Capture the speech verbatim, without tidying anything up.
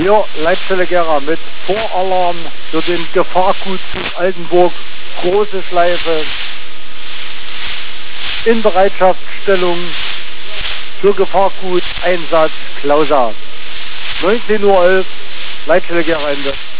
Hier Leitstelle Gera mit Voralarm für den Gefahrgutzug Altenburg, große Schleife, in Bereitschaftsstellung für Gefahrgut Einsatz Klausa. neunzehn Uhr elf, Leitstelle Gera Ende.